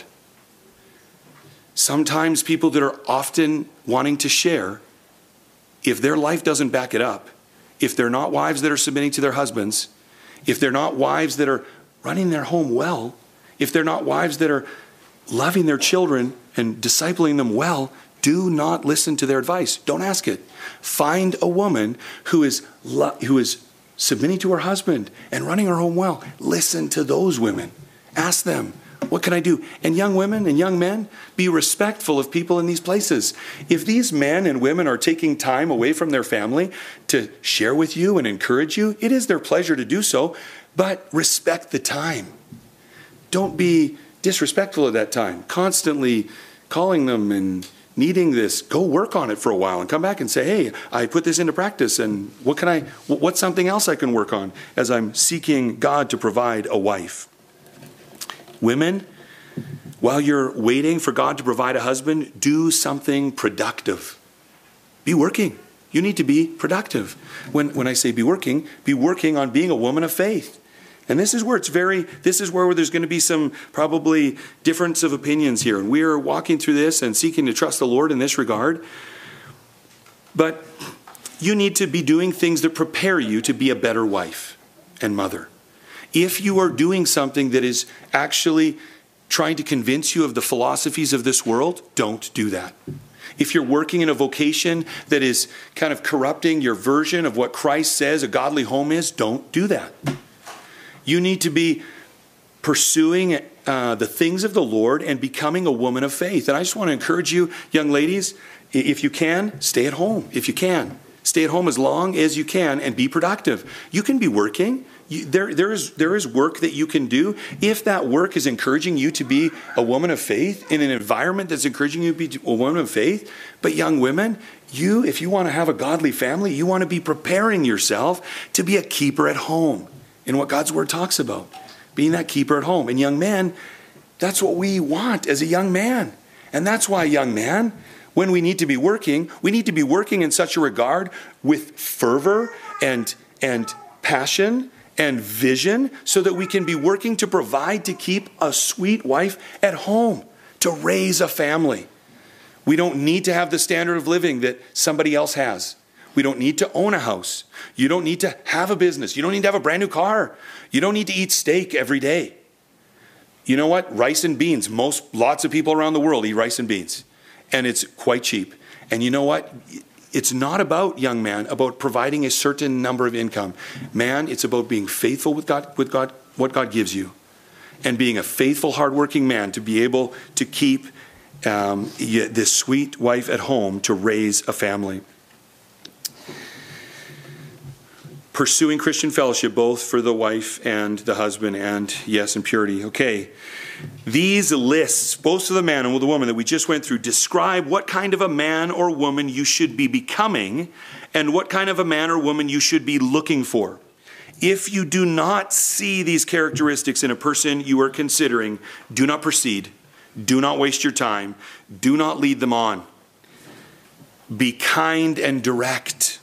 Sometimes people that are often wanting to share, if their life doesn't back it up, if they're not wives that are submitting to their husbands, if they're not wives that are running their home well, if they're not wives that are loving their children and discipling them well, do not listen to their advice. Don't ask it. Find a woman who is lo- who is submitting to her husband and running her home well. Listen to those women. Ask them, what can I do? And young women and young men, be respectful of people in these places. If these men and women are taking time away from their family to share with you and encourage you, it is their pleasure to do so, but respect the time. Don't be disrespectful at that time. Constantly calling them and needing this. Go work on it for a while and come back and say, hey, I put this into practice, and what can I, what's something else I can work on as I'm seeking God to provide a wife? Women, while you're waiting for God to provide a husband, do something productive. Be working. You need to be productive. When, when I say be working, be working on being a woman of faith. And this is where it's very, this is where there's going to be some probably difference of opinions here. And we are walking through this and seeking to trust the Lord in this regard. But you need to be doing things that prepare you to be a better wife and mother. If you are doing something that is actually trying to convince you of the philosophies of this world, don't do that. If you're working in a vocation that is kind of corrupting your version of what Christ says a godly home is, don't do that. You need to be pursuing uh, the things of the Lord and becoming a woman of faith. And I just want to encourage you, young ladies, if you can, stay at home. If you can, stay at home as long as you can and be productive. You can be working. You, there, there is, there is work that you can do. If that work is encouraging you to be a woman of faith in an environment that's encouraging you to be a woman of faith, but young women, you, if you want to have a godly family, you want to be preparing yourself to be a keeper at home in what God's word talks about, being that keeper at home. And young men, that's what we want as a young man. And that's why, young man, when we need to be working, we need to be working in such a regard with fervor and, and passion and vision so that we can be working to provide, to keep a sweet wife at home, to raise a family. We don't need to have the standard of living that somebody else has. We don't need to own a house. You don't need to have a business. You don't need to have a brand new car. You don't need to eat steak every day. You know what? Rice and beans. Most, lots of people around the world eat rice and beans. And it's quite cheap. And you know what? It's not about, young man, about providing a certain number of income. Man, it's about being faithful with God, with God, what God gives you. And being a faithful, hardworking man to be able to keep um, this sweet wife at home to raise a family. Pursuing Christian fellowship, both for the wife and the husband, and yes, in purity. Okay, these lists, both of the man and the woman that we just went through, describe what kind of a man or woman you should be becoming and what kind of a man or woman you should be looking for. If you do not see these characteristics in a person you are considering, do not proceed. Do not waste your time. Do not lead them on. Be kind and direct.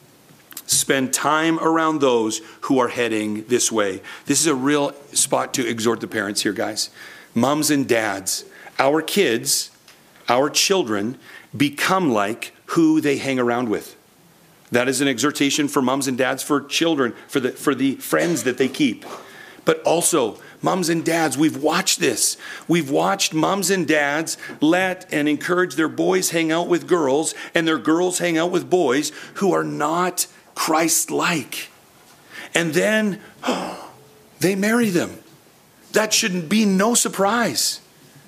Spend time around those who are heading this way. This is a real spot to exhort the parents here, guys. Moms and dads, our kids, our children become like who they hang around with. That is an exhortation for moms and dads, for children, for the, for the friends that they keep. But also, moms and dads, we've watched this. We've watched moms and dads let and encourage their boys hang out with girls and their girls hang out with boys who are not Christ-like. And then oh, they marry them. That shouldn't be no surprise.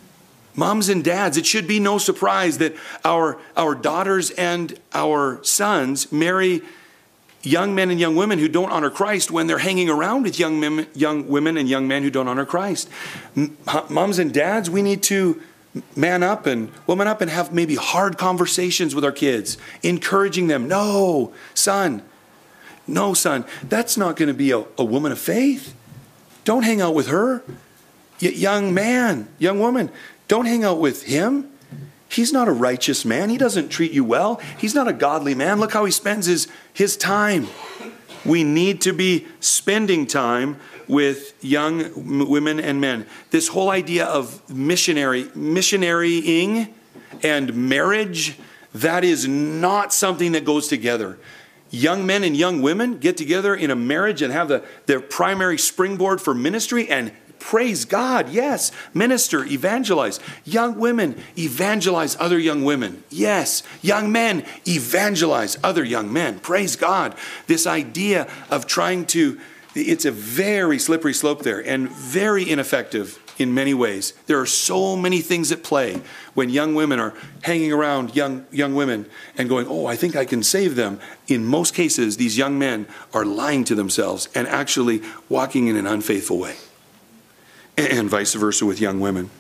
Moms and dads, it should be no surprise that our, our daughters and our sons marry young men and young women who don't honor Christ when they're hanging around with young, men, young women and young men who don't honor Christ. Moms and dads, we need to man up and woman up and have maybe hard conversations with our kids, encouraging them. No, son, no, son, that's not going to be a, a woman of faith. Don't hang out with her. Y- young man, young woman, don't hang out with him. He's not a righteous man. He doesn't treat you well. He's not a godly man. Look how he spends his, his time. We need to be spending time with young women and men. This whole idea of missionary, missionarying and marriage, that is not something that goes together. Young men and young women get together in a marriage and have the, their primary springboard for ministry, and praise God, yes, minister, evangelize. Young women, evangelize other young women. Yes, young men, evangelize other young men. Praise God. This idea of trying to, it's a very slippery slope there and very ineffective in many ways. There are so many things at play when young women are hanging around young young women and going, oh, I think I can save them. In most cases, these young men are lying to themselves and actually walking in an unfaithful way. And vice versa with young women.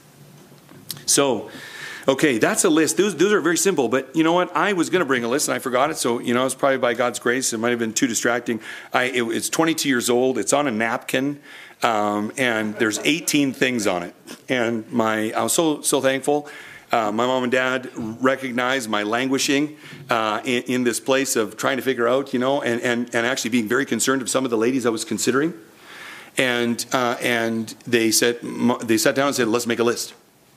So, okay, that's a list. Those, those are very simple, but you know what? I was going to bring a list and I forgot it. So, you know, it's probably by God's grace. It might have been too distracting. I, it, it's twenty-two years old. It's on a napkin. Um, and there's eighteen things on it. And my, I was so, so thankful. Uh, my mom and dad recognized my languishing uh, in, in this place of trying to figure out, you know, and, and, and actually being very concerned of some of the ladies I was considering. And uh, and they said they sat down and said, let's make a list.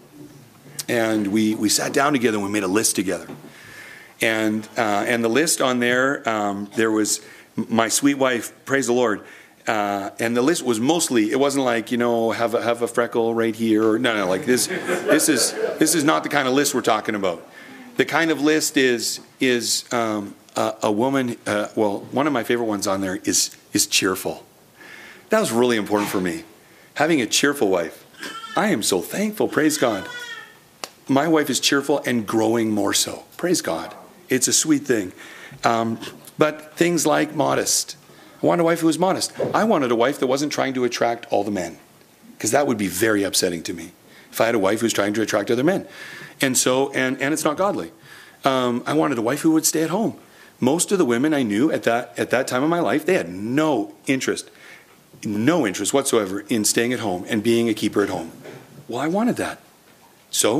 And we we sat down together and we made a list together. And uh, and the list on there, um, there was my sweet wife, praise the Lord. Uh, and the list was mostly, it wasn't like, you know, have a, have a freckle right here. Or, no, no, like this. This is this is not the kind of list we're talking about. The kind of list is is um, a, a woman. Uh, well, one of my favorite ones on there is is cheerful. That was really important for me. Having a cheerful wife. I am so thankful. Praise God. My wife is cheerful and growing more so. Praise God. It's a sweet thing. Um, but things like modest. I wanted a wife who was modest. I wanted a wife that wasn't trying to attract all the men, because that would be very upsetting to me if I had a wife who's trying to attract other men. And so, and, and it's not godly. Um, I wanted a wife who would stay at home. Most of the women I knew at that at that time of my life, they had no interest, no interest whatsoever in staying at home and being a keeper at home. Well, I wanted that. So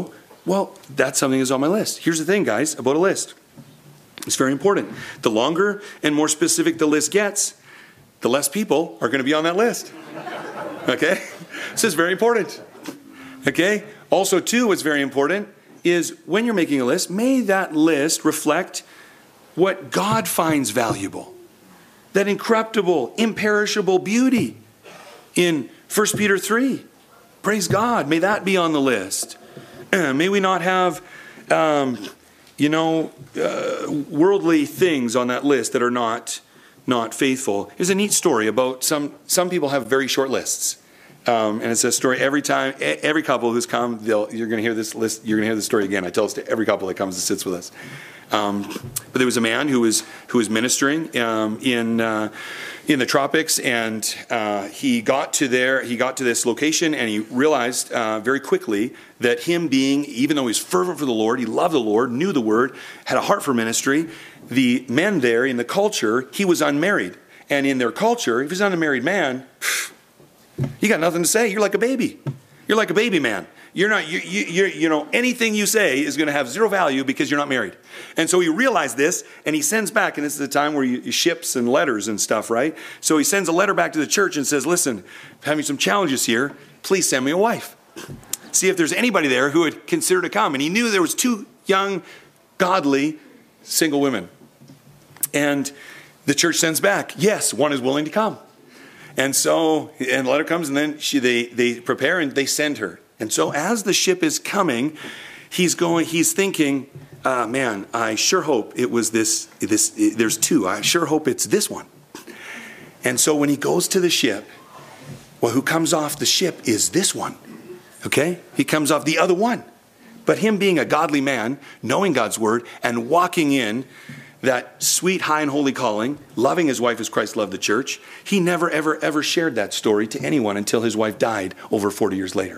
Well, that's something that's on my list. Here's the thing, guys, about a list. It's very important. The longer and more specific the list gets, the less people are going to be on that list. Okay? This is very important. Okay? Also, too, what's very important is when you're making a list, may that list reflect what God finds valuable. That incorruptible, imperishable beauty in First Peter three. Praise God. May that be on the list. May we not have, um, you know, uh, worldly things on that list that are not not faithful. There's a neat story about some some people have very short lists. Um, and it's a story every time, every couple who's come, they'll, you're going to hear this list, you're going to hear this story again. I tell this to every couple that comes and sits with us. Um, but there was a man who was who was ministering um, in uh, in the tropics, and uh, he got to there. He got to this location, and he realized uh, very quickly that him being, even though he was fervent for the Lord, he loved the Lord, knew the Word, had a heart for ministry. The men there in the culture, he was unmarried, and in their culture, if he's an unmarried man, you got nothing to say. You're like a baby. You're like a baby man. You're not, you, you, you're, you know, anything you say is going to have zero value because you're not married. And so he realized this, and he sends back, and this is the time where you, you ships and letters and stuff, right? So he sends a letter back to the church and says, listen, I'm having some challenges here. Please send me a wife. See if there's anybody there who would consider to come. And he knew there was two young, godly, single women. And the church sends back, yes, one is willing to come. And so, and the letter comes, and then she, they, they prepare and they send her. And so as the ship is coming, he's going, he's thinking, uh, man, I sure hope it was this, this, there's two. I sure hope it's this one. And so when he goes to the ship, well, who comes off the ship is this one. Okay? He comes off the other one. But him being a godly man, knowing God's word, and walking in that sweet, high, and holy calling, loving his wife as Christ loved the church, he never, ever, ever shared that story to anyone until his wife died over forty years later.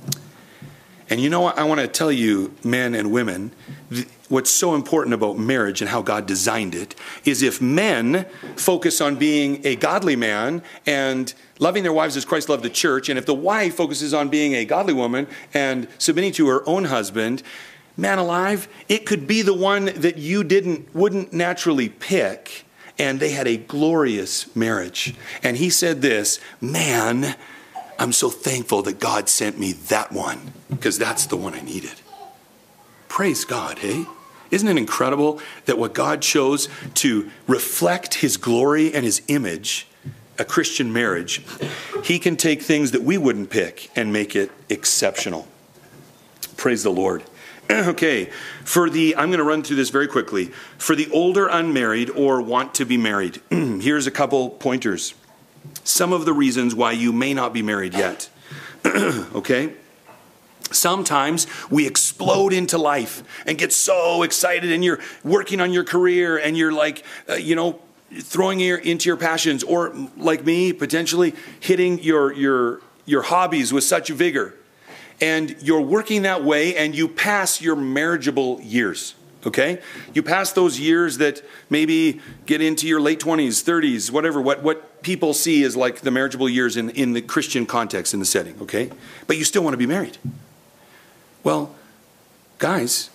And you know what? I want to tell you, men and women, th- what's so important about marriage and how God designed it is if men focus on being a godly man and loving their wives as Christ loved the church, and if the wife focuses on being a godly woman and submitting to her own husband, man alive, it could be the one that you didn't wouldn't naturally pick, and they had a glorious marriage. And he said this, man, I'm so thankful that God sent me that one, because that's the one I needed. Praise God, hey? Isn't it incredible that what God chose to reflect his glory and his image, a Christian marriage, he can take things that we wouldn't pick and make it exceptional. Praise the Lord. Okay, for the, I'm going to run through this very quickly. For the older unmarried or want to be married, here's a couple pointers. Some of the reasons why you may not be married yet. Okay? Sometimes we explode into life and get so excited, and you're working on your career and you're like, uh, you know, throwing your, into your passions, or like me, potentially hitting your, your, your hobbies with such vigor. And you're working that way, and you pass your marriageable years, okay? You pass those years that maybe get into your late twenties, thirties, whatever, what, what people see as like the marriageable years in, in the Christian context, in the setting, okay? But you still want to be married. Well, guys,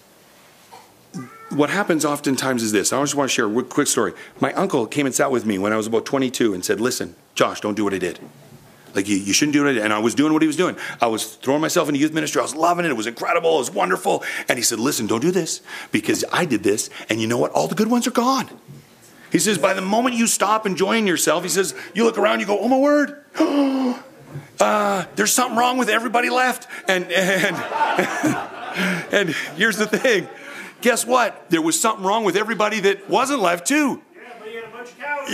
what happens oftentimes is this. I just want to share a quick story. My uncle came and sat with me when I was about twenty-two and said, listen, Josh, don't do what I did. Like, you, you shouldn't do it. And I was doing what he was doing. I was throwing myself into youth ministry. I was loving it. It was incredible. It was wonderful. And he said, listen, don't do this, because I did this. And you know what? All the good ones are gone. He says, by the moment you stop enjoying yourself, he says, you look around, you go, oh, my word. uh, there's something wrong with everybody left. And, and, and here's the thing. Guess what? There was something wrong with everybody that wasn't left, too. Yeah, but you had a bunch of cows.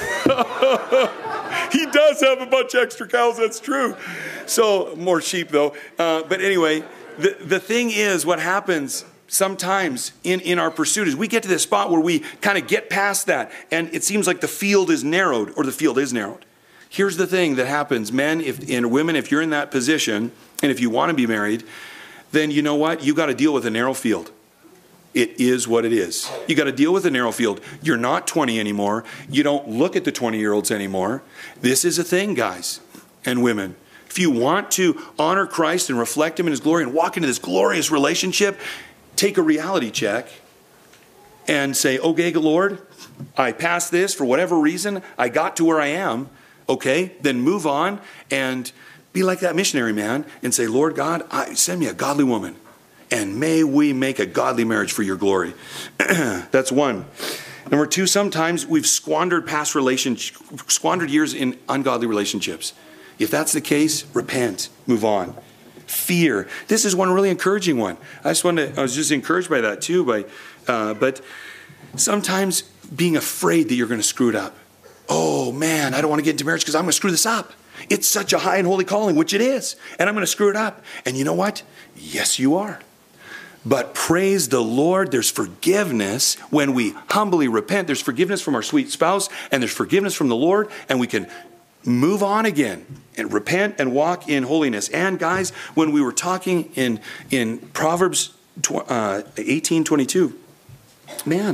Yeah. He does have a bunch of extra cows, that's true. So, more sheep though. Uh, but anyway, the, the thing is, what happens sometimes in, in our pursuit is we get to this spot where we kind of get past that, and it seems like the field is narrowed, or the field is narrowed. Here's the thing that happens, men if, and women, if you're in that position, and if you want to be married, then you know what? You got to deal with a narrow field. It is what it is. You got to deal with a narrow field. You're not twenty anymore. You don't look at the twenty-year-olds anymore. This is a thing, guys and women. if you want to honor Christ and reflect him in his glory and walk into this glorious relationship, take a reality check and say, okay, Lord, I passed this for whatever reason. I got to where I am. Okay, then move on and be like that missionary man and say, Lord God, I, send me a godly woman. And may we make a godly marriage for your glory. That's one. Number two, sometimes we've squandered past relations, squandered years in ungodly relationships. If that's the case, repent, move on. Fear. This is one really encouraging one. I just wanted to, I was just encouraged by that too. By, uh, but sometimes being afraid that you're going to screw it up. Oh man, I don't want to get into marriage because I'm going to screw this up. It's such a high and holy calling, which it is. And I'm going to screw it up. And you know what? Yes, you are. But praise the Lord, there's forgiveness when we humbly repent. There's forgiveness from our sweet spouse, and there's forgiveness from the Lord, and we can move on again and repent and walk in holiness. And guys, when we were talking in, in Proverbs uh, eighteen twenty-two, man,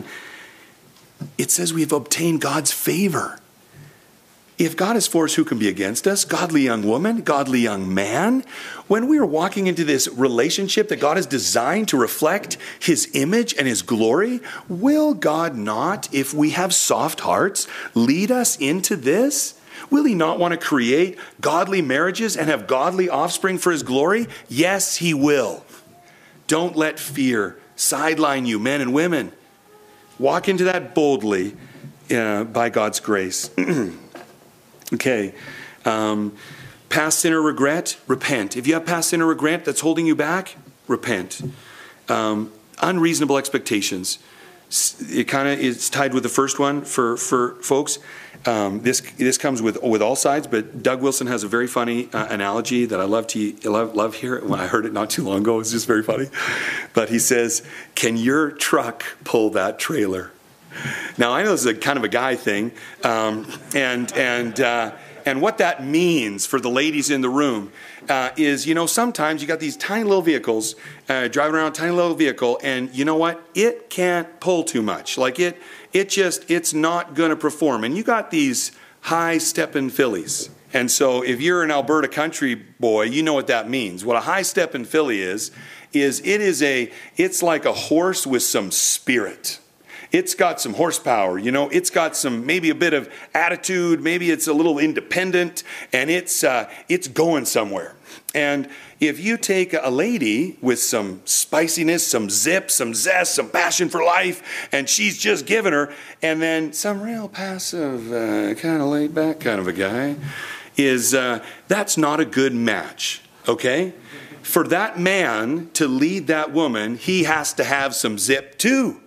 it says we've obtained God's favor. If God is for us, who can be against us? Godly young woman, godly young man. When we are walking into this relationship that God has designed to reflect his image and his glory, will God not, if we have soft hearts, lead us into this? Will he not want to create godly marriages and have godly offspring for his glory? Yes, he will. Don't let fear sideline you, men and women. Walk into that boldly uh, by God's grace. Okay, um, past sin or regret, repent. If you have past sin or regret that's holding you back, repent. Um, unreasonable expectations. It kind of is tied with the first one for for folks. Um, this this comes with with all sides, but Doug Wilson has a very funny uh, analogy that I love to love love hear. When I heard it not too long ago, it's just very funny. But he says, "Can your truck pull that trailer?" Now, I know this is a kind of a guy thing, um, and and uh, and what that means for the ladies in the room uh, is, you know, sometimes you got these tiny little vehicles uh, driving around, tiny little vehicle, and you know what? It can't pull too much. Like it, it just it's not going to perform. And you got these high-stepping fillies, and so if you're an Alberta country boy, you know what that means. What a high-stepping filly is is it is a it's like a horse with some spirit. It's got some horsepower, you know, it's got some, maybe a bit of attitude, maybe it's a little independent, and it's uh, it's going somewhere. And if you take a lady with some spiciness, some zip, some zest, some passion for life, and she's just giving her, and then some real passive, uh, kind of laid back kind of a guy, is uh, that's not a good match, okay? For that man to lead that woman, he has to have some zip too.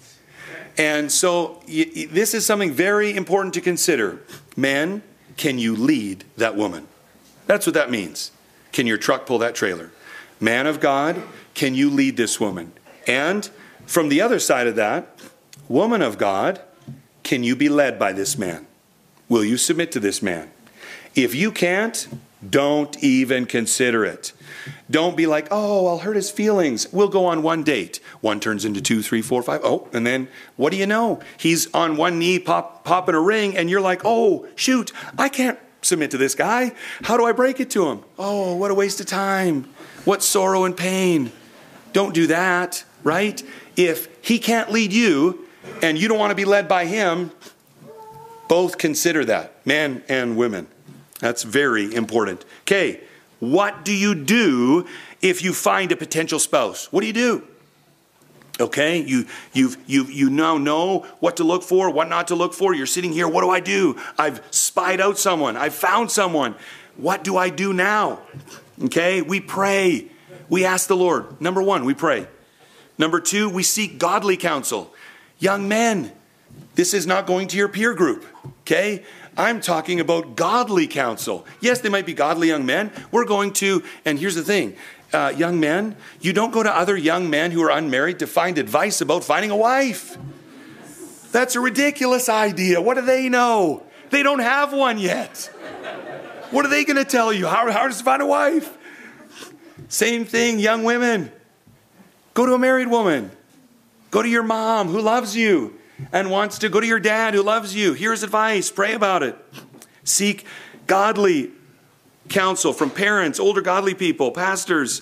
And so y- this is something very important to consider. Men, can you lead that woman? That's what that means. Can your truck pull that trailer? Man of God, can you lead this woman? And from the other side of that, woman of God, can you be led by this man? Will you submit to this man? If you can't, don't even consider it. Don't be like, oh, I'll hurt his feelings. We'll go on one date. One turns into two, three, four, five. Oh, and then what do you know? He's on one knee, pop, popping a ring, and you're like, oh, shoot, I can't submit to this guy. How do I break it to him? Oh, what a waste of time. What sorrow and pain. Don't do that, right? If he can't lead you and you don't want to be led by him, both consider that, men and women. That's very important. Okay, what do you do if you find a potential spouse? What do you do? Okay, you you you you now know what to look for, what not to look for. You're sitting here, what do I do? I've spied out someone. I've found someone. What do I do now? Okay, we pray. We ask the Lord. Number one, we pray. Number two, we seek godly counsel. Young men, this is not going to your peer group, okay? I'm talking about godly counsel. Yes, they might be godly young men. We're going to, and here's the thing, uh, young men, you don't go to other young men who are unmarried to find advice about finding a wife. That's a ridiculous idea. What do they know? They don't have one yet. What are they going to tell you? How, how to find a wife? Same thing, young women. Go to a married woman. Go to your mom who loves you and wants to go to your dad who loves you. Here's advice. Pray about it. Seek godly counsel from parents, older godly people, pastors.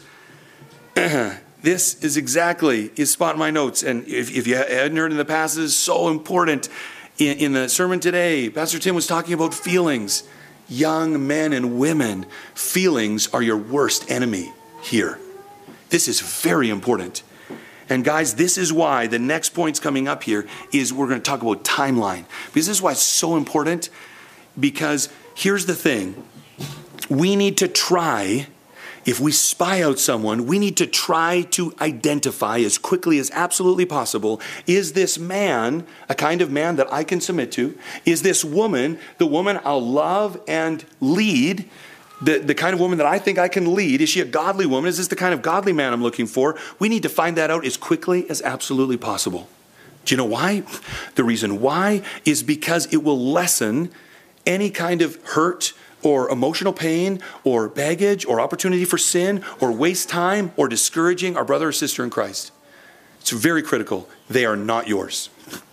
This is exactly, is spot in my notes. And if, if you hadn't heard in the past, this is so important. In, in the sermon today, Pastor Tim was talking about feelings. Young men and women, feelings are your worst enemy here. This is very important. And guys, this is why the next point's coming up here is we're going to talk about timeline. Because this is why it's so important. Because here's the thing. We need to try, if we spy out someone, we need to try to identify as quickly as absolutely possible, is this man a kind of man that I can submit to? Is this woman the woman I'll love and lead? The, the kind of woman that I think I can lead? Is she a godly woman? Is this the kind of godly man I'm looking for? We need to find that out as quickly as absolutely possible. Do you know why? The reason why is because it will lessen any kind of hurt or emotional pain or baggage or opportunity for sin or waste time or discouraging our brother or sister in Christ. It's very critical. They are not yours.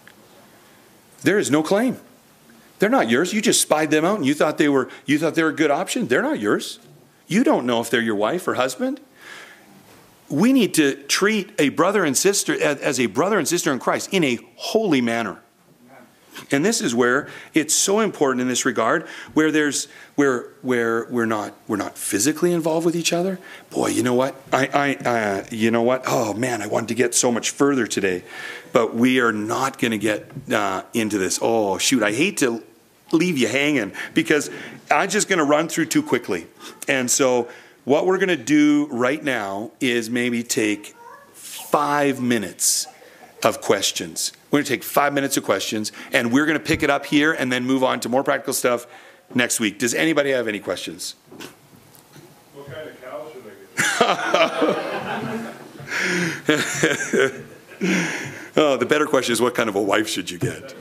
There is no claim. They're not yours. You just spied them out and you thought they were you thought they were a good option. They're not yours. You don't know if they're your wife or husband. We need to treat a brother and sister as a brother and sister in Christ in a holy manner. And this is where it's so important in this regard, where there's where where we're not we're not physically involved with each other. Boy, you know what? I I uh, you know what? Oh man, I wanted to get so much further today, but we are not going to get uh, into this. Oh shoot, I hate to leave you hanging because I'm just going to run through too quickly. And so what we're going to do right now is maybe take five minutes of questions. We're going to take five minutes of questions, and we're going to pick it up here and then move on to more practical stuff next week. Does anybody have any questions? What kind of cow should I get? Oh, the better question is, what kind of a wife should you get?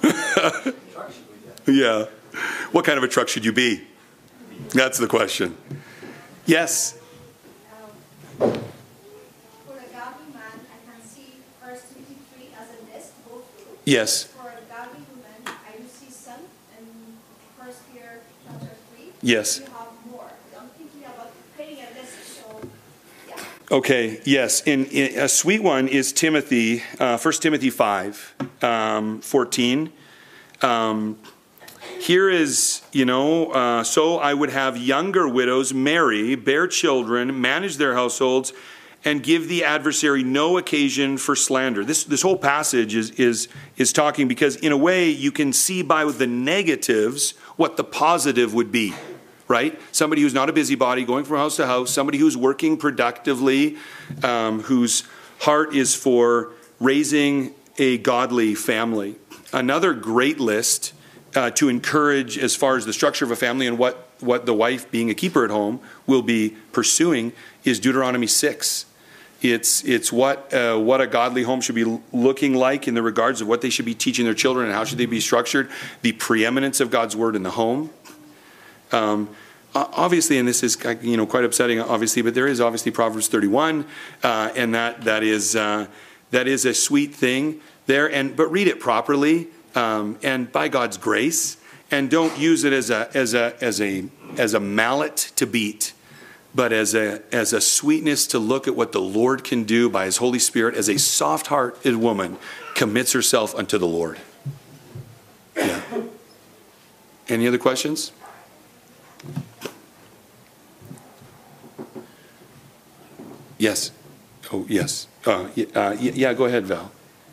Yeah. What kind of a truck should you be? That's the question. Yes? Um, for a godly man, I can see First Timothy three as a list, both groups. Yes. For a godly woman, I do see some in First Peter chapter three. Yes. You have more. I'm thinking about creating a list, so yeah. Okay, yes. In, in a sweet one is Timothy, uh, First Timothy five, um, fourteen. Um, Here is, you know, uh, so I would have younger widows marry, bear children, manage their households, and give the adversary no occasion for slander. This this whole passage is is is talking because in a way you can see by the negatives what the positive would be, right? Somebody who's not a busybody, going from house to house, somebody who's working productively, um, whose heart is for raising a godly family. Another great list Uh, to encourage as far as the structure of a family and what, what the wife, being a keeper at home, will be pursuing is Deuteronomy six. It's it's what uh, what a godly home should be looking like in the regards of what they should be teaching their children and how should they be structured. The preeminence of God's word in the home. Um, obviously, and this is you know quite upsetting, obviously, but there is obviously Proverbs thirty-one, uh, and that that is uh, that is a sweet thing there. And but read it properly. Um, and by God's grace, and don't use it as a as a as a as a mallet to beat, but as a as a sweetness to look at what the Lord can do by His Holy Spirit as a soft-hearted woman commits herself unto the Lord. Yeah. Any other questions? Yes. Oh yes. Uh, uh, yeah. Go ahead, Val.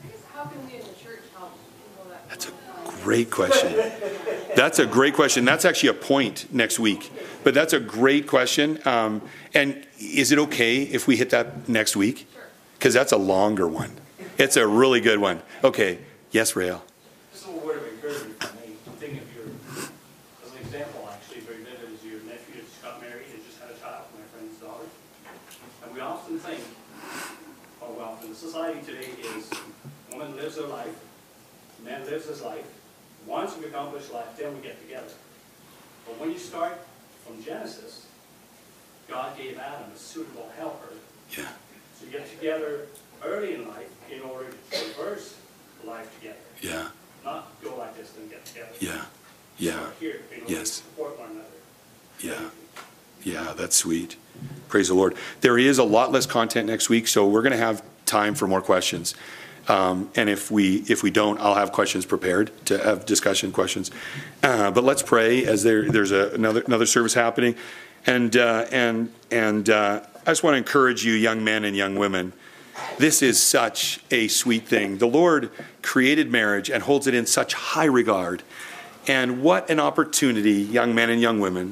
Great question. That's a great question. That's actually a point next week. But that's a great question. Um, and is it okay if we hit that next week? Because that's a longer one. It's a really good one. Okay. Yes, Rael. Just a little word of encouragement for me. I'm thinking of your, as an example, actually, very vivid, is your nephew that just got married and just had a child, my friend's daughter. And we often think, or well, in the society today is, woman lives her life, man lives his life. Once we accomplish life, then we get together. But when you start from Genesis, God gave Adam a suitable helper. Yeah. So you get together early in life in order to traverse life together. Yeah. Not go like this and get together. Yeah. Yeah. Start here in order Yes. to support one another. Yeah. Yeah, that's sweet. Praise the Lord. There is a lot less content next week, so we're going to have time for more questions. Um, and if we if we don't, I'll have questions prepared to have discussion questions. Uh, but let's pray as there there's a, another another service happening, and uh, and and uh, I just want to encourage you, young men and young women. This is such a sweet thing. The Lord created marriage and holds it in such high regard. And what an opportunity, young men and young women,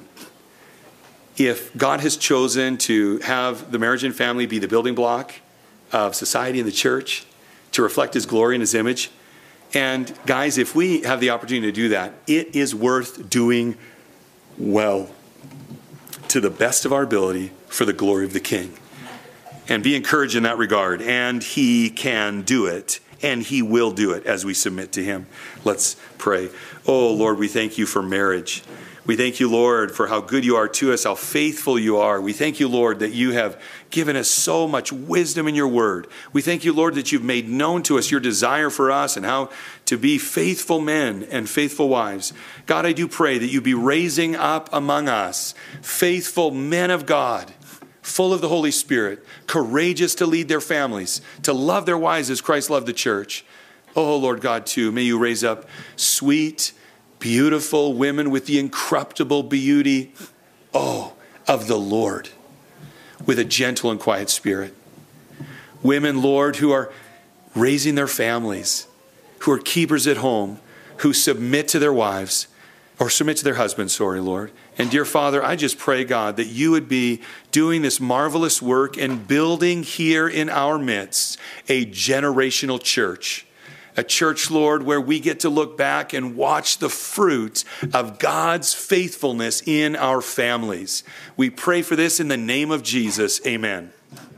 if God has chosen to have the marriage and family be the building block of society and the church, to reflect his glory and his image. And guys, if we have the opportunity to do that, it is worth doing well to the best of our ability for the glory of the King. And be encouraged in that regard. And he can do it. And he will do it as we submit to him. Let's pray. Oh, Lord, we thank you for marriage. We thank you, Lord, for how good you are to us, how faithful you are. We thank you, Lord, that you have given us so much wisdom in your word. We thank you, Lord, that you've made known to us your desire for us and how to be faithful men and faithful wives. God, I do pray that you be raising up among us faithful men of God, full of the Holy Spirit, courageous to lead their families, to love their wives as Christ loved the church. Oh, Lord God, too, may you raise up sweet, beautiful women with the incorruptible beauty, oh, of the Lord, with a gentle and quiet spirit. Women, Lord, who are raising their families, who are keepers at home, who submit to their wives, or submit to their husbands, sorry, Lord. And dear Father, I just pray, God, that you would be doing this marvelous work and building here in our midst a generational church. A church, Lord, where we get to look back and watch the fruit of God's faithfulness in our families. We pray for this in the name of Jesus. Amen.